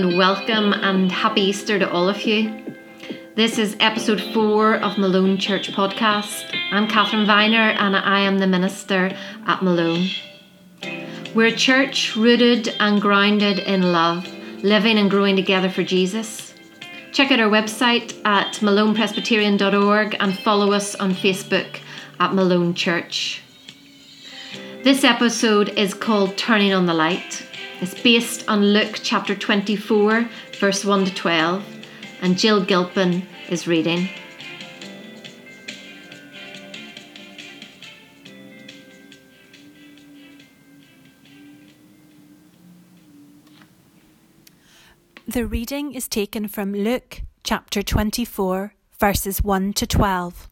and welcome and happy Easter to all of you. This is episode 4 of Malone Church Podcast. I'm Catherine Viner and I am the minister at Malone. We're a church rooted and grounded in love, living and growing together for Jesus. Check out our website at malonepresbyterian.org and follow us on Facebook at Malone Church. This episode is called Turning on the Light. It's based on Luke chapter 24, verse 1 to 12, and Jill Gilpin is reading. The reading is taken from Luke chapter 24, verses 1 to 12.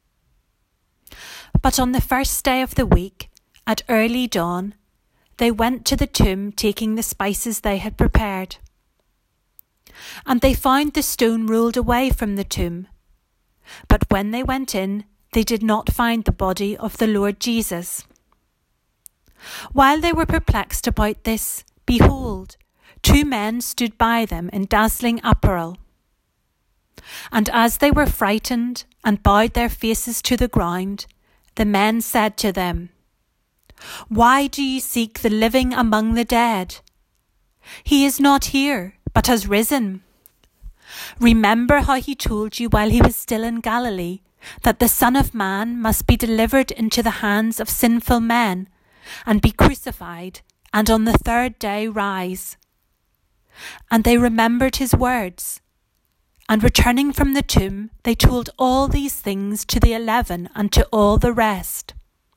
But on the first day of the week, at early dawn, they went to the tomb taking the spices they had prepared. And they found the stone rolled away from the tomb. But when they went in, they did not find the body of the Lord Jesus. While they were perplexed about this, behold, 2 men stood by them in dazzling apparel. And as they were frightened and bowed their faces to the ground, the men said to them, "Why do you seek the living among the dead? He is not here, but has risen. Remember how he told you while he was still in Galilee, that the Son of Man must be delivered into the hands of sinful men, and be crucified, and on the 3rd day rise." And they remembered his words. And returning from the tomb, they told all these things to the 11 and to all the rest.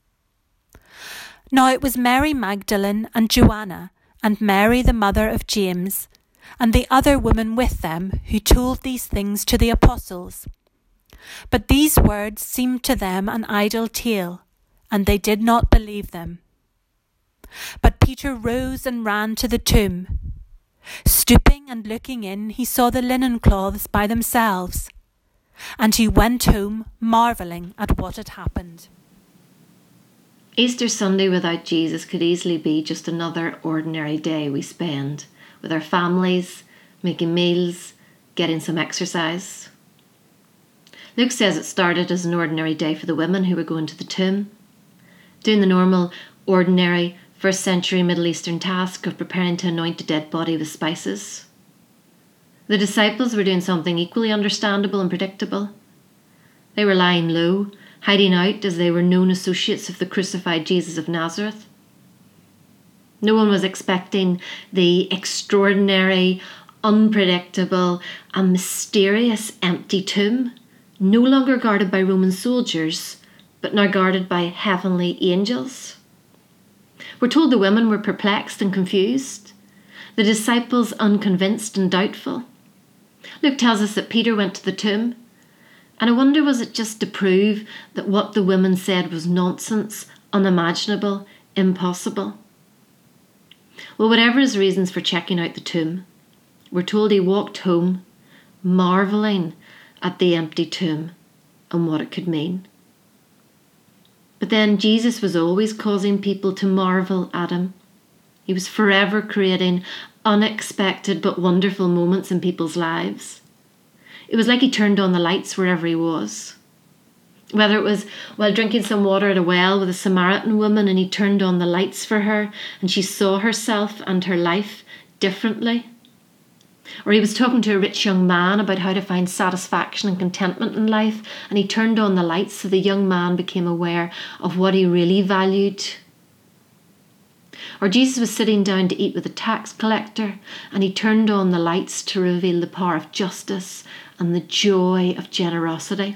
Now it was Mary Magdalene and Joanna and Mary the mother of James and the other women with them who told these things to the apostles. But these words seemed to them an idle tale, and they did not believe them. But Peter rose and ran to the tomb. Stooping and looking in, he saw the linen cloths by themselves, and he went home marvelling at what had happened. Easter Sunday without Jesus could easily be just another ordinary day we spend with our families, making meals, getting some exercise. Luke says it started as an ordinary day for the women who were going to the tomb, doing the normal, ordinary, first century Middle Eastern task of preparing to anoint a dead body with spices. The disciples were doing something equally understandable and predictable. They were lying low, hiding out as they were known associates of the crucified Jesus of Nazareth. No one was expecting the extraordinary, unpredictable and mysterious empty tomb, no longer guarded by Roman soldiers, but now guarded by heavenly angels. We're told the women were perplexed and confused, the disciples unconvinced and doubtful. Luke tells us that Peter went to the tomb, and I wonder, was it just to prove that what the women said was nonsense, unimaginable, impossible? Well, whatever his reasons for checking out the tomb, we're told he walked home, marvelling at the empty tomb and what it could mean. But then Jesus was always causing people to marvel at him. He was forever creating unexpected but wonderful moments in people's lives. It was like he turned on the lights wherever he was. Whether it was while drinking some water at a well with a Samaritan woman and he turned on the lights for her and she saw herself and her life differently. Or he was talking to a rich young man about how to find satisfaction and contentment in life and he turned on the lights so the young man became aware of what he really valued. Or Jesus was sitting down to eat with a tax collector and he turned on the lights to reveal the power of justice and the joy of generosity.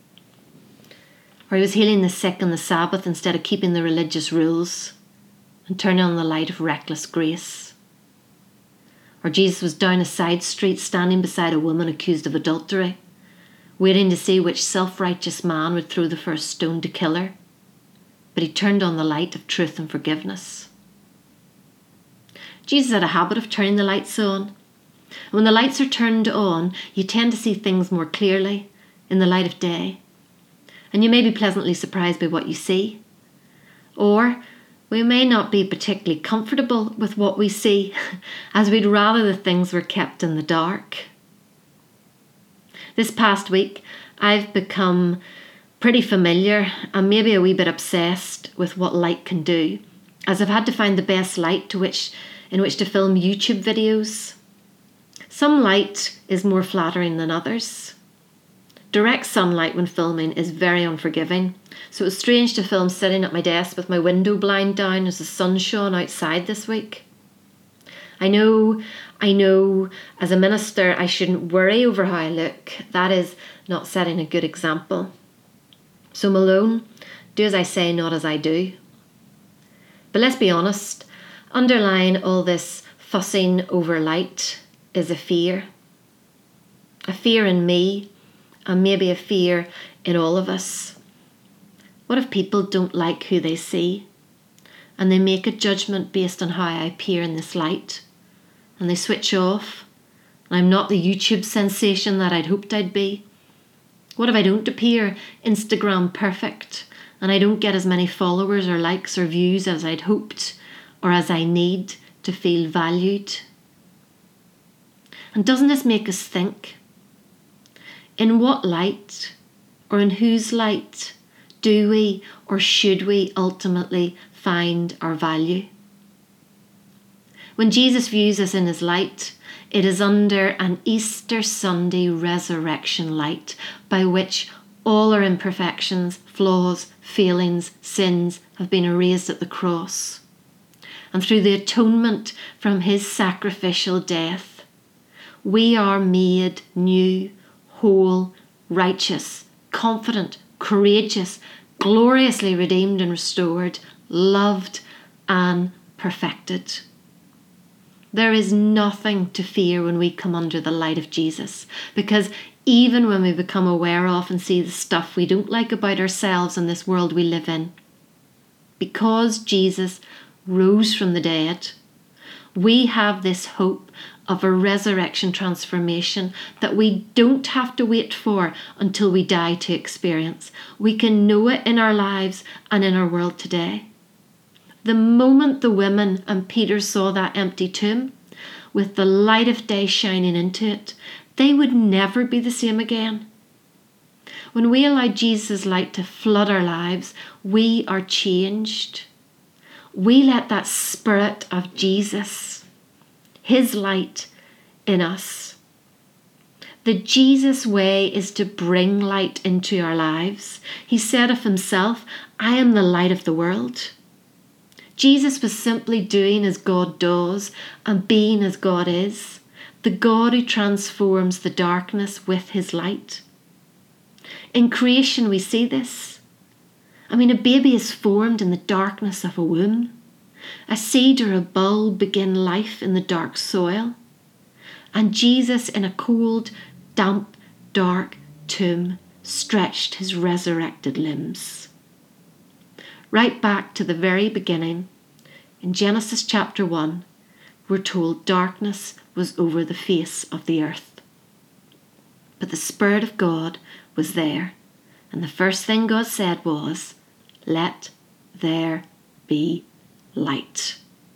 Or he was healing the sick on the Sabbath instead of keeping the religious rules and turning on the light of reckless grace. Or Jesus was down a side street standing beside a woman accused of adultery, waiting to see which self-righteous man would throw the first stone to kill her. But he turned on the light of truth and forgiveness. Jesus had a habit of turning the lights on. And when the lights are turned on, you tend to see things more clearly in the light of day. And you may be pleasantly surprised by what you see. Or We may not be particularly comfortable with what we see, as we'd rather the things were kept in the dark. This past week, I've become pretty familiar and maybe a wee bit obsessed with what light can do, as I've had to find the best light in which to film YouTube videos. Some light is more flattering than others. Direct sunlight when filming is very unforgiving, so it was strange to film sitting at my desk with my window blind down as the sun shone outside this week. I know, as a minister I shouldn't worry over how I look. That is not setting a good example. So Malone, do as I say, not as I do. But let's be honest, underlying all this fussing over light is a fear. A fear in me, and maybe a fear in all of us. What if people don't like who they see, and they make a judgment based on how I appear in this light, and they switch off, and I'm not the YouTube sensation that I'd hoped I'd be? What if I don't appear Instagram perfect, and I don't get as many followers or likes or views as I'd hoped, or as I need to feel valued? And doesn't this make us think? In what light, or in whose light, do we or should we ultimately find our value? When Jesus views us in his light, it is under an Easter Sunday resurrection light by which all our imperfections, flaws, failings, sins have been erased at the cross. And through the atonement from his sacrificial death, we are made new, whole, righteous, confident, courageous, gloriously redeemed and restored, loved and perfected. There is nothing to fear when we come under the light of Jesus, because even when we become aware of and see the stuff we don't like about ourselves and this world we live in, because Jesus rose from the dead, we have this hope of a resurrection transformation that we don't have to wait for until we die to experience. We can know it in our lives and in our world today. The moment the women and Peter saw that empty tomb, with the light of day shining into it, they would never be the same again. When we allow Jesus' light to flood our lives, we are changed. We let that Spirit of Jesus, his light in us. The Jesus way is to bring light into our lives. He said of himself, I am the light of the world. Jesus was simply doing as God does and being as God is, the God who transforms the darkness with his light. In creation we see this. A baby is formed in the darkness of a womb. A seed or a bulb begin life in the dark soil. And Jesus, in a cold, damp, dark tomb, stretched his resurrected limbs. Right back to the very beginning, in Genesis chapter 1, we're told darkness was over the face of the earth. But the Spirit of God was there, and the first thing God said was, let there be light.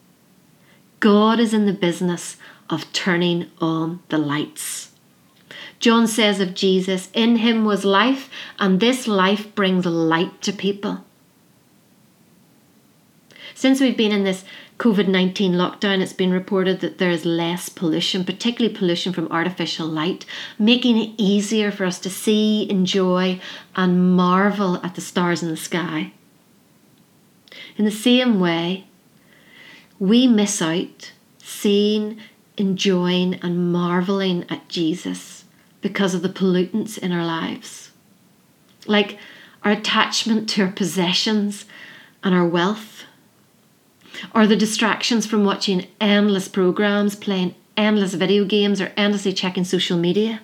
God is in the business of turning on the lights. John says of Jesus, in him was life, and this life brings light to people. Since we've been in this COVID-19 lockdown, it's been reported that there is less pollution, particularly pollution from artificial light, making it easier for us to see, enjoy, and marvel at the stars in the sky. In the same way, we miss out seeing, enjoying, and marveling at Jesus because of the pollutants in our lives, like our attachment to our possessions and our wealth, or the distractions from watching endless programs, playing endless video games, or endlessly checking social media.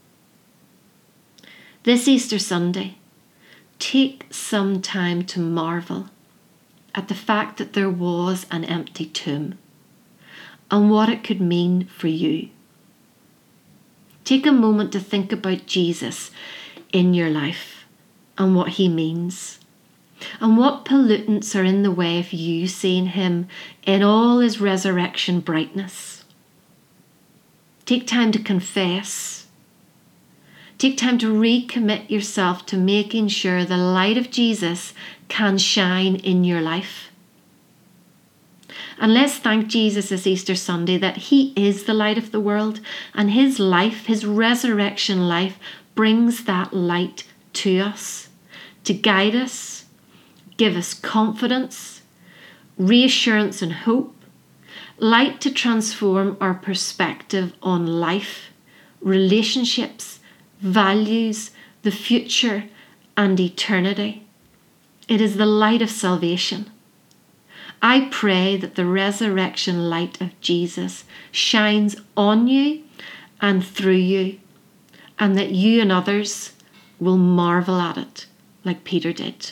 This Easter Sunday, take some time to marvel at the fact that there was an empty tomb and what it could mean for you. Take a moment to think about Jesus in your life and what he means. And what pollutants are in the way of you seeing him in all his resurrection brightness? Take time to confess. Take time to recommit yourself to making sure the light of Jesus can shine in your life. And let's thank Jesus this Easter Sunday that he is the light of the world, and his life, his resurrection life, brings that light to us to guide us, give us confidence, reassurance and hope, light to transform our perspective on life, relationships, values, the future and eternity. It is the light of salvation. I pray that the resurrection light of Jesus shines on you and through you, and that you and others will marvel at it like Peter did.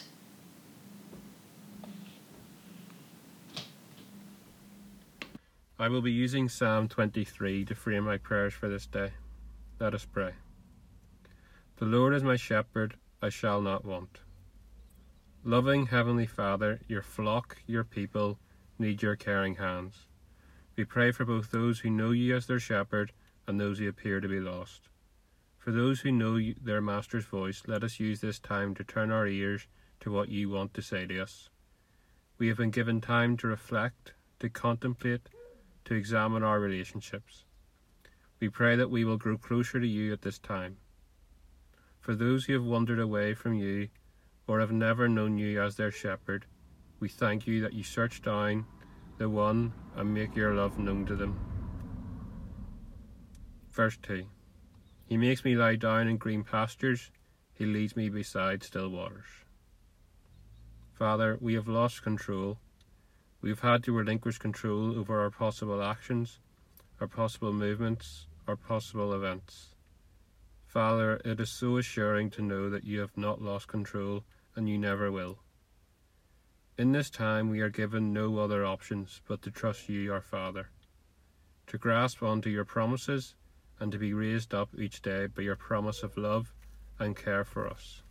I will be using Psalm 23 to frame my prayers for this day. Let us pray. The Lord is my shepherd, I shall not want. Loving Heavenly Father, your flock, your people, need your caring hands. We pray for both those who know you as their shepherd and those who appear to be lost. For those who know their Master's voice, let us use this time to turn our ears to what you want to say to us. We have been given time to reflect, to contemplate, to examine our relationships. We pray that we will grow closer to you at this time. For those who have wandered away from you or have never known you as their shepherd, we thank you that you search down the one and make your love known to them. Verse 2. He makes me lie down in green pastures, he leads me beside still waters. Father, we have lost control. We have had to relinquish control over our possible actions, our possible movements, our possible events. Father, it is so assuring to know that you have not lost control and you never will. In this time we are given no other options but to trust you, our Father, to grasp onto your promises and to be raised up each day by your promise of love and care for us.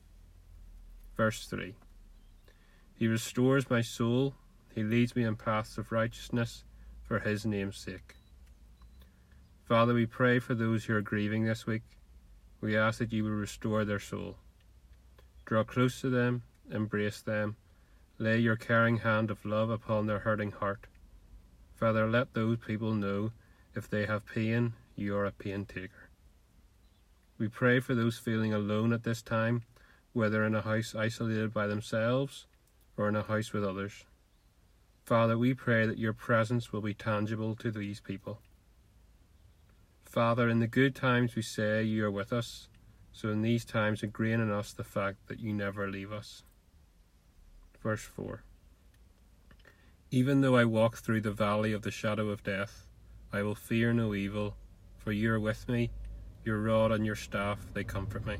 Verse 3. He restores my soul, he leads me in paths of righteousness for his name's sake. Father, we pray for those who are grieving this week. We ask that you will restore their soul. Draw close to them, embrace them, lay your caring hand of love upon their hurting heart. Father, let those people know if they have pain, you are a pain taker. We pray for those feeling alone at this time, whether in a house isolated by themselves or in a house with others. Father, we pray that your presence will be tangible to these people. Father, in the good times we say you are with us, so in these times ingrain in us the fact that you never leave us. Verse 4. Even though I walk through the valley of the shadow of death, I will fear no evil, for you are with me, your rod and your staff, they comfort me.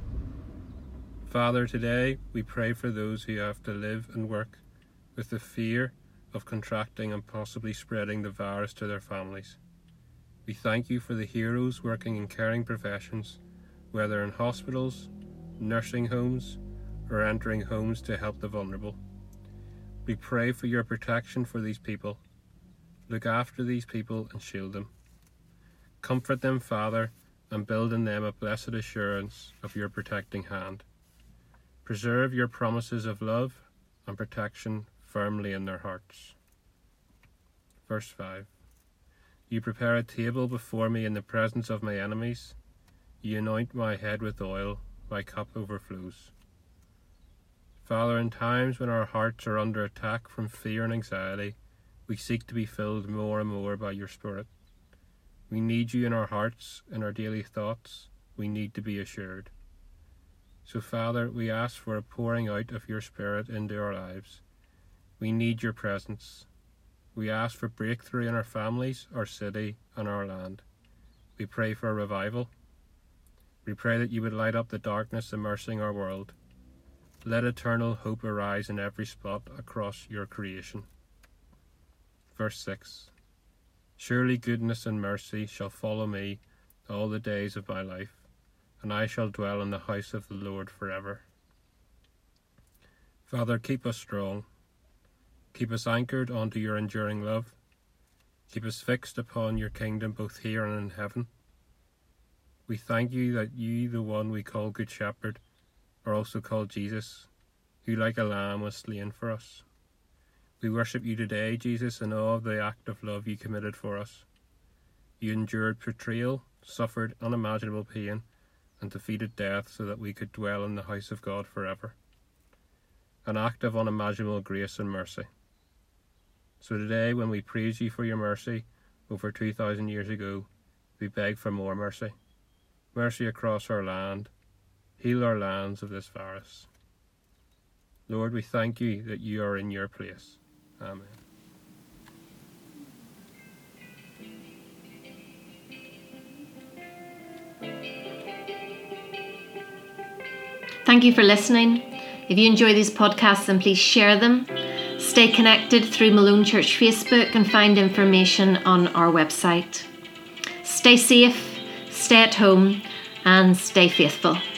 Father, today we pray for those who have to live and work with the fear of contracting and possibly spreading the virus to their families. We thank you for the heroes working in caring professions, whether in hospitals, nursing homes, or entering homes to help the vulnerable. We pray for your protection for these people. Look after these people and shield them. Comfort them, Father, and build in them a blessed assurance of your protecting hand. Preserve your promises of love and protection firmly in their hearts. Verse 5. You prepare a table before me in the presence of my enemies. You anoint my head with oil, my cup overflows. Father, in times when our hearts are under attack from fear and anxiety, we seek to be filled more and more by your Spirit. We need you in our hearts, in our daily thoughts. We need to be assured. So, Father, we ask for a pouring out of your Spirit into our lives. We need your presence. We ask for breakthrough in our families, our city, and our land. We pray for a revival. We pray that you would light up the darkness immersing our world. Let eternal hope arise in every spot across your creation. Verse 6. Surely goodness and mercy shall follow me all the days of my life, and I shall dwell in the house of the Lord forever. Father, keep us strong. Keep us anchored onto your enduring love. Keep us fixed upon your kingdom both here and in heaven. We thank you that you, the one we call Good Shepherd, are also called Jesus, who like a lamb was slain for us. We worship you today, Jesus, in awe of the act of love you committed for us. You endured betrayal, suffered unimaginable pain, and defeated death so that we could dwell in the house of God forever. An act of unimaginable grace and mercy. So today, when we praise you for your mercy over 2,000 years ago, we beg for more mercy. Mercy across our land. Heal our lands of this virus. Lord, we thank you that you are in your place. Amen. Thank you for listening. If you enjoy these podcasts, then please share them. Stay connected through Malone Church Facebook and find information on our website. Stay safe, stay at home, and stay faithful.